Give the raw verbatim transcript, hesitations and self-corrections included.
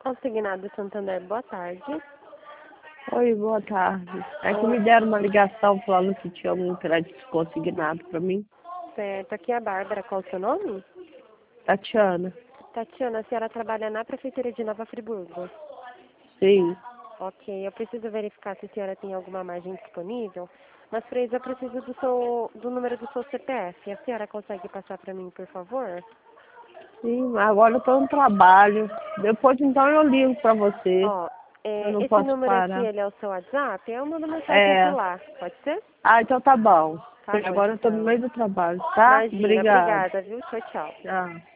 Consignado Santander, boa tarde. Oi, boa tarde. É que me deram uma ligação falando que tinha um crédito consignado para mim. Certo, aqui é a Bárbara, qual o seu nome? Tatiana. Tatiana, a senhora trabalha na Prefeitura de Nova Friburgo. Sim. Ok, eu preciso verificar se a senhora tem alguma margem disponível, mas para isso eu preciso do, seu, do número do seu C P F. A senhora consegue passar para mim, por favor? Sim, agora eu estou no trabalho. Depois então eu ligo para você. Ó, Eu é, não esse posso número aqui, parar. ele é o seu WhatsApp? Eu mando mensagem por É. lá, pode ser? Ah, então tá bom. Tá bom, Agora eu estou no então. meio do trabalho, tá? Imagina, Obrigada. obrigada, viu? Tchau, tchau. Tchau.